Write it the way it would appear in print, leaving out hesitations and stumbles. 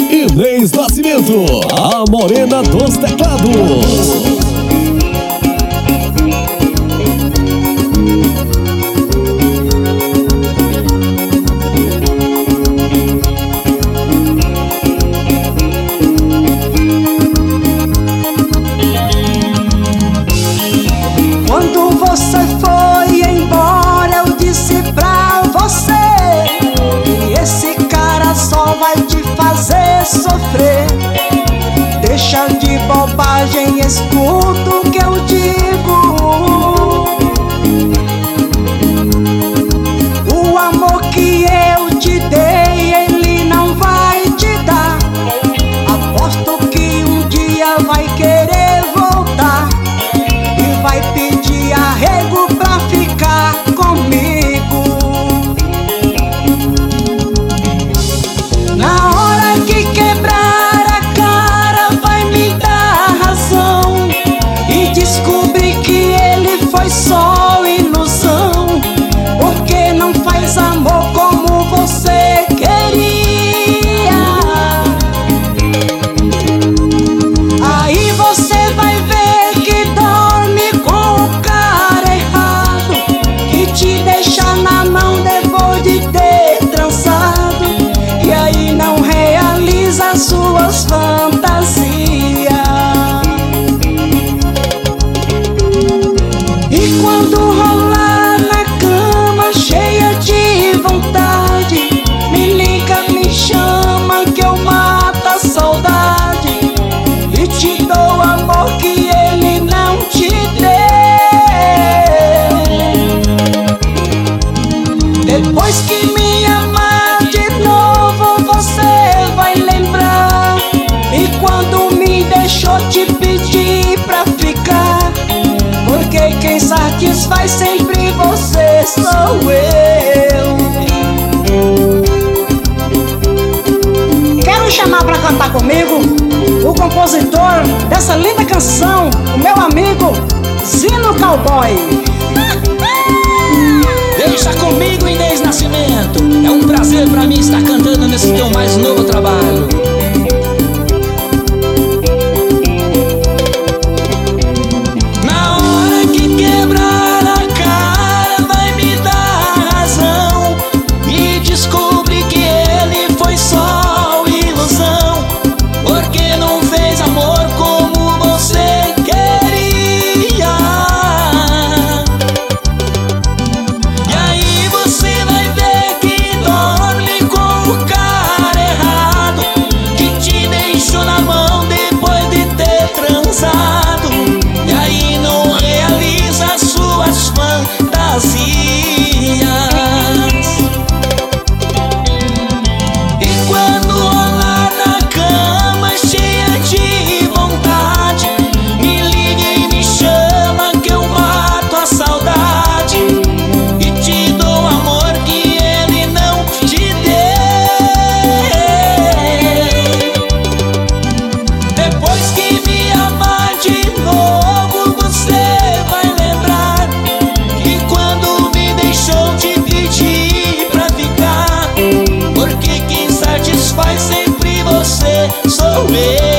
Inês Nascimento, a morena dos teclados. Quando você foi embora, eu disse pra você que esse cara só vai te fazer sofrer. Deixa de bobagem, escuta o que eu digo. O amor que eu te dei, ele não vai te dar. Aposto que um dia vai querer voltar e vai pedir arrego pra ficar comigo. Na hora que quebrar a cara, vai me dar razão e descobrir que ele foi só ilusão, porque não faz amor como você queria. Aí você vai ver que dorme com o cara errado, que te deixa na mão depois de ter transado, e aí não realiza suas fantasias. E quando rolar na cama cheia de vontade, me liga, me chama que eu mato a saudade e te dou amor que ele não te deu. Depois que me amar de novo, você vai lembrar. E quando me deixou, te pedir pra ficar, porque quem satisfaz sempre você sou eu. Quero chamar pra cantar comigo o compositor dessa linda canção, o meu amigo Zino Cowboy. Deixa comigo, Inês Nascimento. É um prazer pra mim estar cantando nesse teu mais novo trabalho. Na hora que quebrar a cara, vai me dar razão e descobrir que ele foi só ilusão, porque não fez amor como você queria. E aí você vai ver que dorme com o cara errado, que te deixou na mão depois de ter transado, e aí não realiza suas fantasias. E quando rolar na cama cheia de vontade, me liga e me chama que eu mato a saudade e te dou amor que ele não te deu. Depois que me amar de novo, você vai lembrar que quando me deixou, te pedi pra ficar, porque quem satisfaz sempre você sou eu.